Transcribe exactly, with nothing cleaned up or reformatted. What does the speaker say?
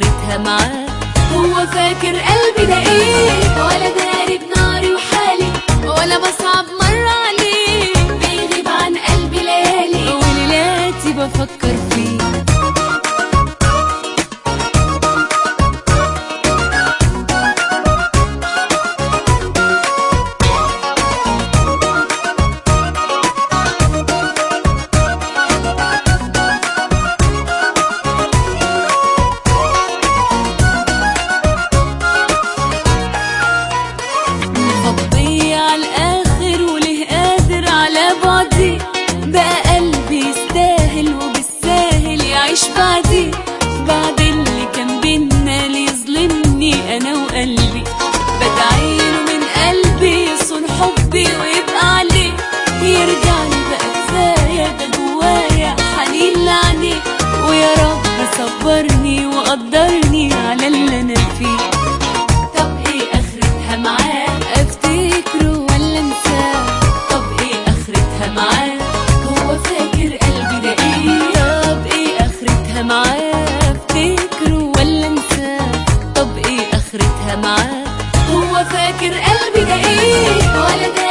اخرتها معاه. هو فاكر قلبي ده ايه، ولا داري بناري وحالي، ولا بصعب مرة عليه. بيغيب عن قلبي ليالي، وليلاتي بفكر فيه. بقى قلبي يستاهل وبالساهل يعيش بعدي، بعد اللي كان بينا ليظلمني انا وقلبي. بدعيله من قلبي يصون حبي ويبقى عليه، يرجع لي بقى كفايه ده جوايا حنين لعينيه. ويا رب صبرني وقدرني على اللي انا فيه. طب ايه اخرتها معاه، افتكره ولا انساه؟ طب ايه اخرتها معاه، معاه افتكره ولا انساه؟ طب ايه اخرتها معاه؟ هو فاكر قلبي ده ايه، ولا ده